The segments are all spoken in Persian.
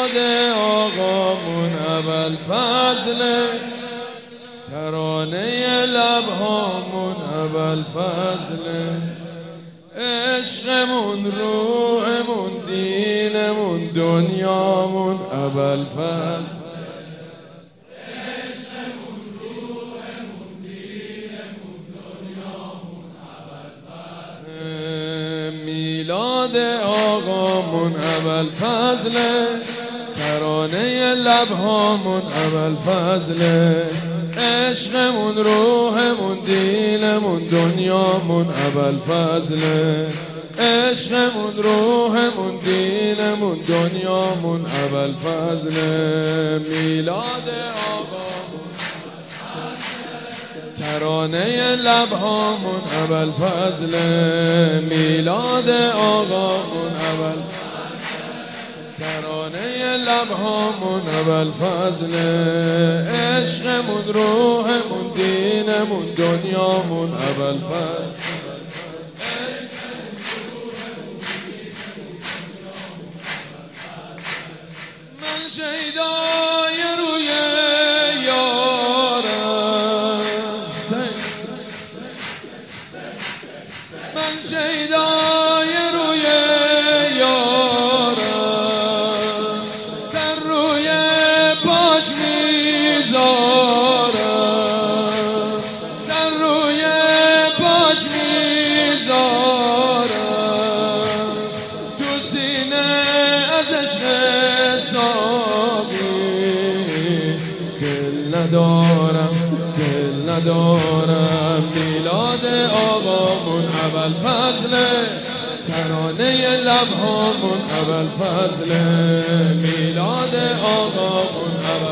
میلاد آقامون ابوالفضل، ترانه لبهامون ابوالفضل، عشقمون روحمون دینمون دنیامون ابوالفضل. میلاد آقامون ابوالفضل، ترانه لبهامون ابوالفضل، عشقمون روحمون دینمون دنیامون ابوالفضل، عشقمون روحمون دینمون دنیامون ابوالفضل. میلاد آقامون ترانه لبهامون ابوالفضل، میلاد آقامون ترانه لبهامون ابوالفضل، عشقمون روحمون دینمون دنیامون ابوالفضل. من شیدای روی من شیدای روی یارم، سر روی پاش میذارم، سر روی پاش میذارم، تو سینه ازش حسابی دل ندارم، دل ندارم. میلاد آقامون ابوالفضل، ترانه لبهامون ابوالفضل، میلاد آقامون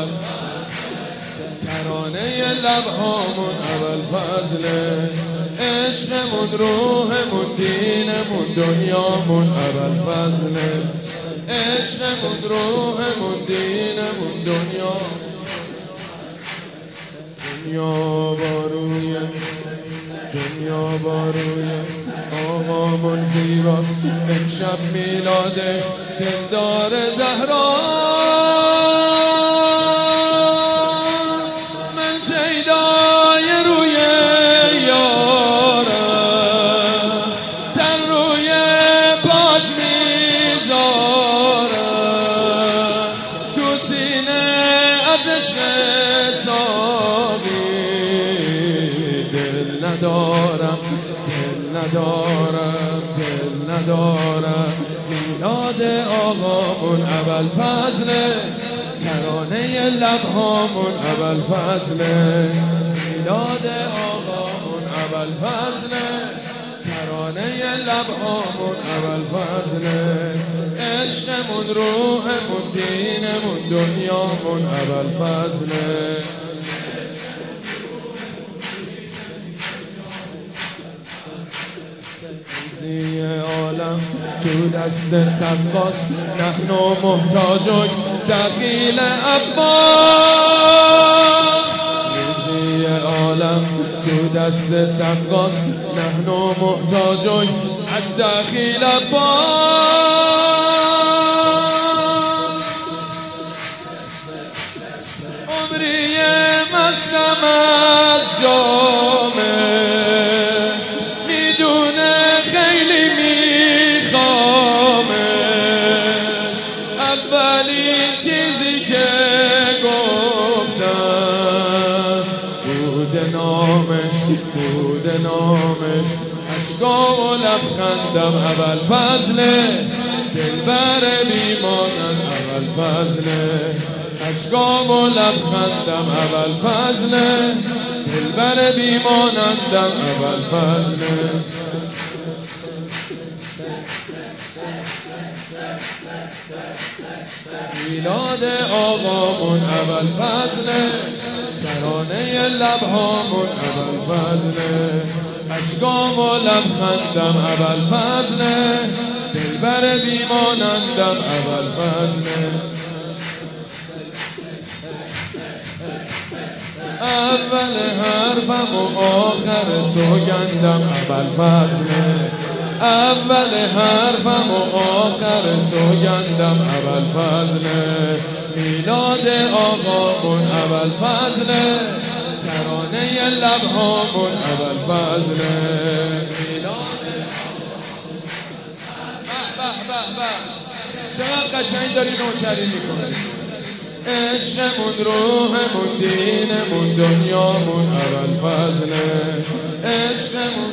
ترانه لبهامون ابوالفضل، عشقمون روحمون دینمون دنیامون ابوالفضل، عشقمون روحمون دینمون دنیامون. دنیا باروی آقامون زیباست، امشب میلاد دلدار زهرا. من شیدای روی یارم، سر روی پاش میذارم، تو سینه ازش حسابی دل ندارم، دل ندارم، دل ندارم. میلاد آقامون ابوالفضل، ترانه لبهامون ابوالفضل، میلاد آقامون ابوالفضل، ترانه لبهامون ابوالفضل، عشقمون روحمون دینمون دنیامون ابوالفضل. عالم تو دست سقاس، نحن محتاجون دخیل عباس. ریزی عالم تو دست سقاس، نحن محتاجون دخیل عباس. عمری مستم از جامه، اولین چیزی که گفتم بود نامش، اشکا و لبخندم ابوالفضل، دلبر بیمانم ابوالفضل، اشکا و لبخندم ابوالفضل، دلبر بیمانندم ابوالفضل. میلاد آقامون ابوالفضل، ترانه لبهامون ابوالفضل، اشکام و لبخندم ابوالفضل، دلبر بیمانندم ابوالفضل. اول حرفم و آخر سوگندم ابوالفضل، اول حرفم و آخر سوگندم ابوالفضله. میلاد آقامون ابوالفضله، ترانه لبهامون ابوالفضله. میلاد چقدر قشنگ داری نوکری میکنی. عشقمون روحمون دینمون دنیامون ابوالفضله. عشقمون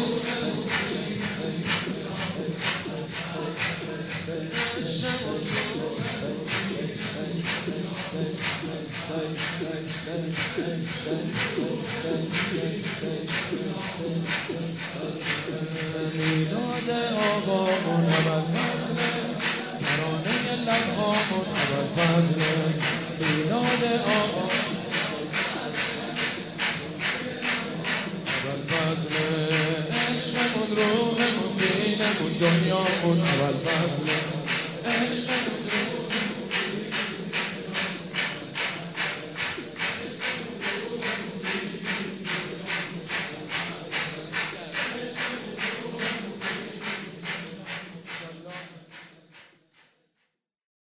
میلاد آقامون ابوالفضله، ترانه لبهامون ابوالفضله. میلاد آقامون ابوالفضله. عشقمون روحمون دینمون دنیامون ابوالفضله. عشقمون